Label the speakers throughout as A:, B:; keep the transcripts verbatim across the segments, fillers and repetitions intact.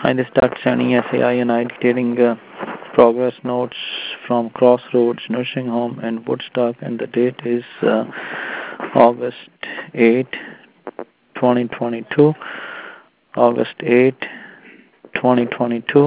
A: Hi, this is Doctor Sunny S A I and I detailing uh, progress notes from Crossroads Nursing Home in Woodstock, and the date is uh, August eighth, twenty twenty-two. August eighth, twenty twenty-two.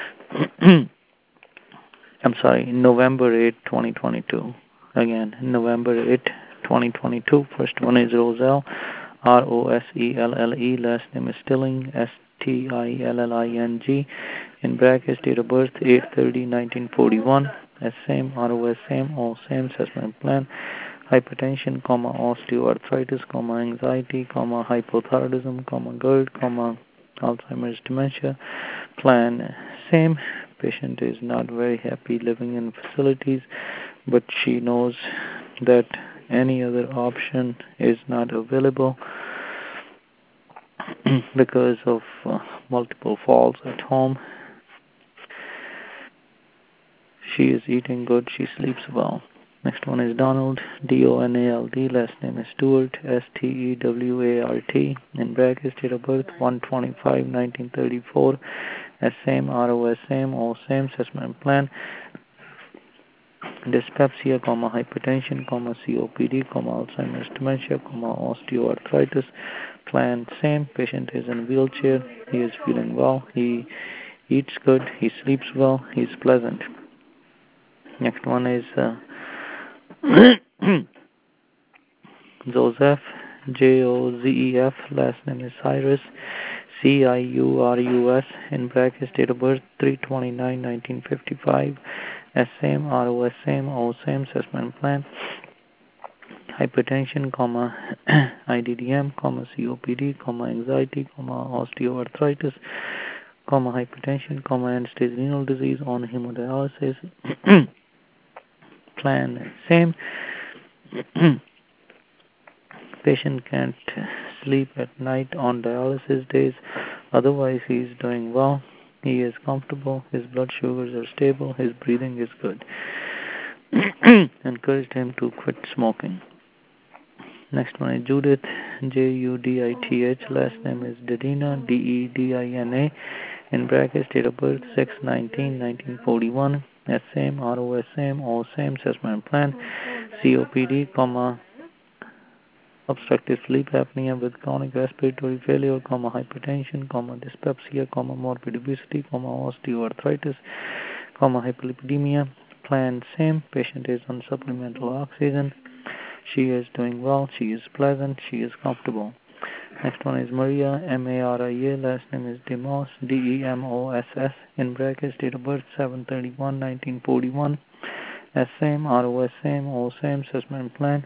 A: I'm sorry, November eighth, twenty twenty-two. Again, November eighth, twenty twenty-two. First one is Roselle, R O S E L L E. Last name is Stilling, S T I L L I N G. In brackets, date of birth, eight thirty nineteen forty-one. S same, R O S same, all same, assessment plan. Hypertension, comma, osteoarthritis, comma, anxiety, comma, hypothyroidism, comma, GERD, comma, Alzheimer's dementia. Plan same. Patient is not very happy living in facilities, but she knows that any other option is not available because of uh, multiple falls at home. She is eating good, she sleeps well. Next one is Donald, D O N A L D. Last name is Stewart, S T E W A R T. In brackets, date of birth, one twenty-five nineteen thirty-four. S same, R O S same, all same, assessment plan. Dyspepsia, comma, hypertension, comma, C O P D, comma, Alzheimer's dementia, comma, osteoarthritis. Plan same. Patient is in wheelchair. He is feeling well. He eats good. He sleeps well. He is pleasant. Next one is uh, Joseph, J O Z E F. Last name is Cyrus, C I U R U S. In brackets, date of birth, three twenty-nine nineteen fifty-five. S same, R O S same, O same, assessment plan. Hypertension, comma, I D D M, comma, C O P D, comma, anxiety, comma, osteoarthritis, comma, hypertension, comma, end-stage renal disease, on hemodialysis. Plan same. Patient can't sleep at night on dialysis days. Otherwise, he is doing well. He is comfortable. His blood sugars are stable. His breathing is good. Encouraged him to quit smoking. Next one is Judith, J U D I T H. Last name is Dedina, D E D I N A. In brackets, date of birth, six nineteen nineteen forty-one. S same, R O S same, all same, assessment plan. C O P D, comma, obstructive sleep apnea with chronic respiratory failure, comma, hypertension, comma, dyspepsia, comma, morbid obesity, comma, osteoarthritis, comma, hyperlipidemia. Plan same. Patient is on supplemental oxygen. She is doing well. She is pleasant. She is comfortable. Next one is Maria, M A R I A. Last name is Demos, D E M O S S. In brackets, date of birth, seven thirty-one nineteen forty-one. S same, R O S same, all same, assessment plan.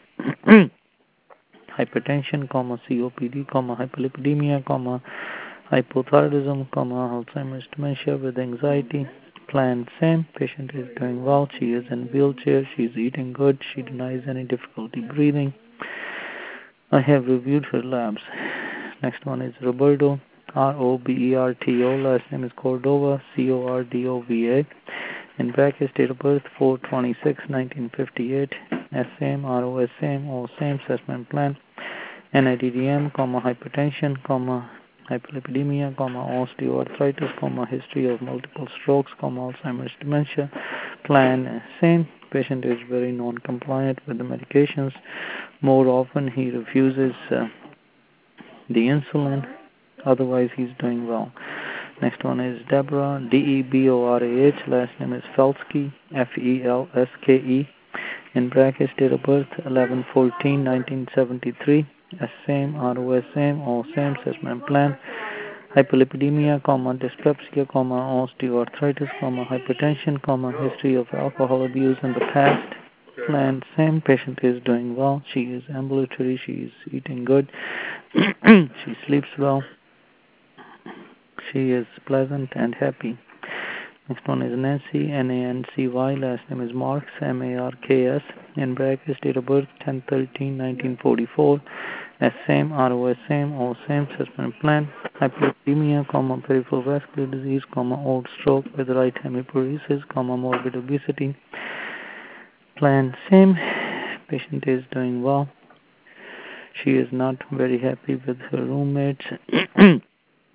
A: Hypertension, comma, C O P D, comma, hyperlipidemia, comma, hypothyroidism, comma, Alzheimer's dementia with anxiety. Plan same. Patient is doing well. She is in wheelchair. She is eating good. She denies any difficulty breathing. I have reviewed her labs. Next one is Roberto, R O B E R T O. Last name is Cordova, C O R D O V A. In brackets, date of birth, four twenty-six nineteen fifty-eight. S same, R O S same, all same, assessment plan. N I D D M, comma, hypertension, comma, hyperlipidemia, comma, osteoarthritis, comma, history of multiple strokes, comma, Alzheimer's dementia. Plan same. Patient is very non-compliant with the medications. More often, he refuses uh, the insulin. Otherwise, he's doing well. Next one is Deborah, D E B O R A H. Last name is Felsky, F E L S K E. In brackets, date of birth, eleven fourteen nineteen seventy-three. S same, R O S same, all same, assessment plan. Hyperlipidemia, comma, dyspepsia, comma, osteoarthritis, comma, hypertension, comma, history of alcohol abuse in the past. Plan same. Patient is doing well. She is ambulatory. She is eating good. She sleeps well. She is pleasant and happy. Next one is Nancy, N A N C Y. Last name is Marks, M A R K S. In brackets, date of birth, ten thirteen nineteen forty-four. S same, R O S same, all same, assessment plan. Hyperlipidemia, comma, peripheral vascular disease, comma, old stroke with right hemiparesis, comma, morbid obesity. Plan same. Patient is doing well. She is not very happy with her roommates.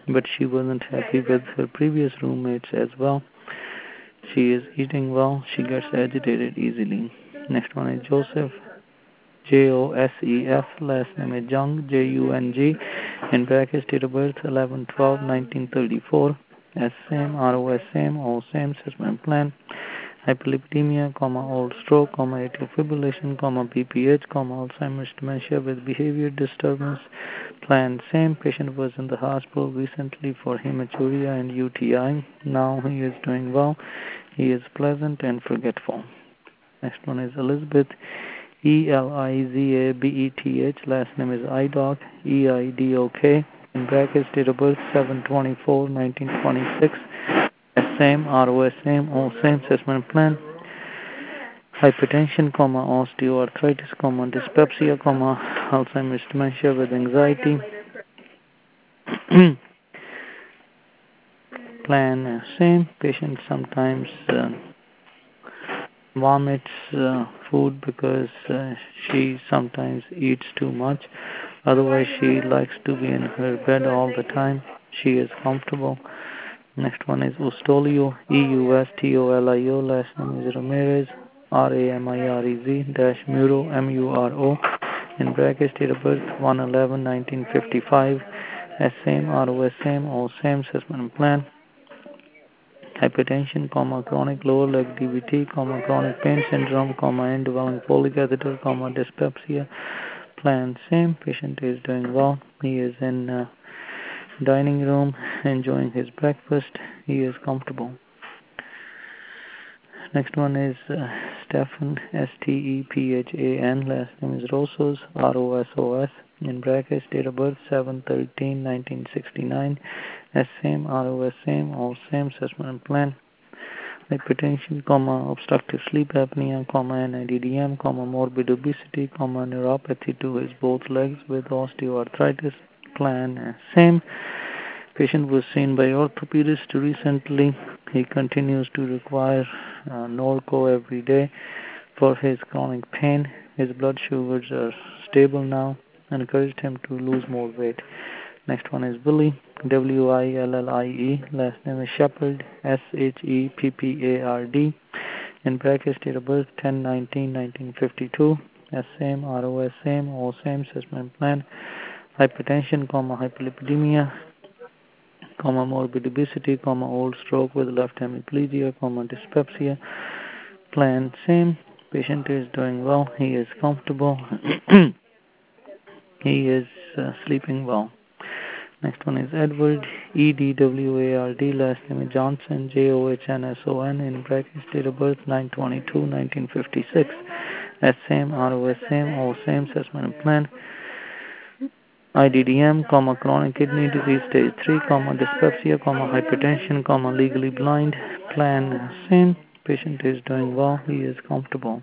A: but she wasn't happy with her previous roommates as well. She is eating well. She gets agitated easily. Next one is Joseph. J O S E F. Last name is Jung. J U N G. In brackets, date of birth eleven twelve nineteen thirty-four. S same, R O S same, all same, assessment plan. Hyperlipidemia, comma, old stroke, comma, atrial fibrillation, comma, B P H, comma, Alzheimer's dementia with behavior disturbance. Plan same. Patient was in the hospital recently for hematuria and U T I. Now he is doing well. He is pleasant and forgetful. Next one is Elizabeth. E L I Z A B E T H. Last name is Idok. E I D O K. In brackets, date of birth seven twenty-four nineteen twenty-six. Same, R O S same, all same, assessment plan. Hypertension, comma, osteoarthritis, comma, dyspepsia, comma, Alzheimer's dementia with anxiety. Plan uh, same. Patient sometimes uh, vomits uh, food because uh, she sometimes eats too much. Otherwise, she likes to be in her bed all the time. She is comfortable. Next one is Ustolio, E U S T O L I O. Last name is Ramirez, R A M I R E Z, dash Muro, M U R O. In brackets, date of birth one eleven nineteen fifty-five. S same, R O S same, all same, assessment plan. Hypertension, comma, chronic lower leg D V T, comma, chronic pain syndrome, comma, indwelling polycatheter, comma, dyspepsia. Plan same. Patient is doing well. He is in uh, dining room enjoying his breakfast. He is comfortable. Next one is uh, Stephan, S T E P H A N. Last name is Rosos, R O S O S. In brackets, date of birth seven thirteen nineteen sixty-nine. S same, R O S same, all same, assessment plan. Hypertension, comma, obstructive sleep apnea, comma, N I D D M, comma, morbid obesity, comma, neuropathy to his both legs with osteoarthritis. Plan uh, same. Patient was seen by orthopedist recently. He continues to require uh, Norco every day for his chronic pain. His blood sugars are stable now. Encouraged him to lose more weight. Next one is Willie, W I L L I E. Last name is Shepard, S H E P P A R D. In brackets, date of birth ten nineteen nineteen fifty-two. S same, R O S same, all same, assessment plan. Hypertension, comma, hyperlipidemia, comma, morbid obesity, comma, old stroke with left hemiplegia, comma, dyspepsia. Plan same. Patient is doing well. He is comfortable. He is uh, sleeping well. Next one is Edward, E D W A R D. Last name is Johnson, J O H N S O N. In brackets, date of birth nine twenty-two nineteen fifty-six. S same, R O S same, all same, assessment plan. I D D M, comma, chronic kidney disease stage three, comma, dyspepsia, comma, hypertension, comma, legally blind. Plan same. Patient is doing well. He is comfortable.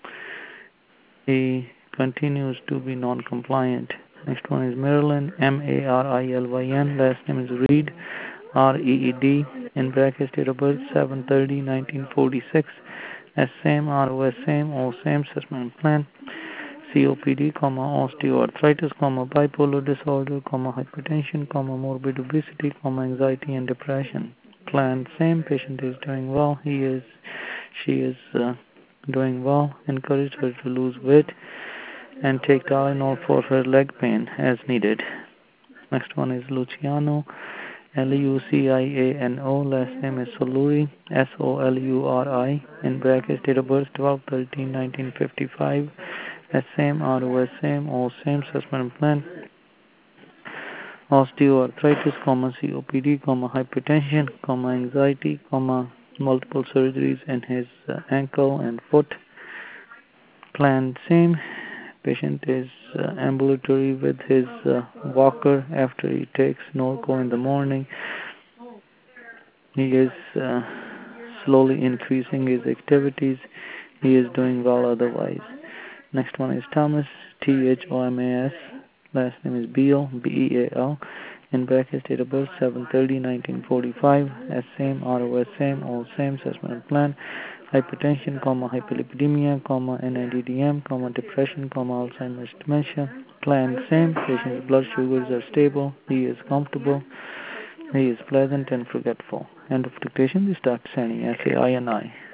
A: He continues to be non-compliant. Next one is Marilyn, M A R I L Y N. Last name is Reed, R E E D. In brackets, date of birth seven thirty nineteen forty-six. S same, R O S same, all same, assessment plan. C O P D, comma, osteoarthritis, comma, bipolar disorder, comma, hypertension, comma, morbid obesity, comma, anxiety and depression. Plan same. Patient is doing well. He is, she is uh, doing well. Encourage her to lose weight and take Tylenol for her leg pain as needed. Next one is Luciano, L U C I A N O. Last name is Soluri, S O L U R I. In brackets, date of birth twelve thirteen nineteen fifty-five. S same, R O S same, all same, assessment plan. Osteoarthritis, comma, C O P D, comma, hypertension, comma, anxiety, comma, multiple surgeries in his uh, ankle and foot. Plan same. Patient is uh, ambulatory with his uh, walker after he takes Norco in the morning. He is uh, slowly increasing his activities. He is doing well otherwise. Next one is Thomas, T H O M A S. Last name is Beal, B E A L. In brackets, date of birth seven thirty nineteen forty-five. S same, R O S same, all same, assessment plan. Hypertension, comma, hyperlipidemia, comma, N I D D M, comma, depression, comma, Alzheimer's dementia. Plan same. Patient's blood sugars are stable. He is comfortable. He is pleasant and forgetful. End of dictation. This is Doctor Sani, S A I N I.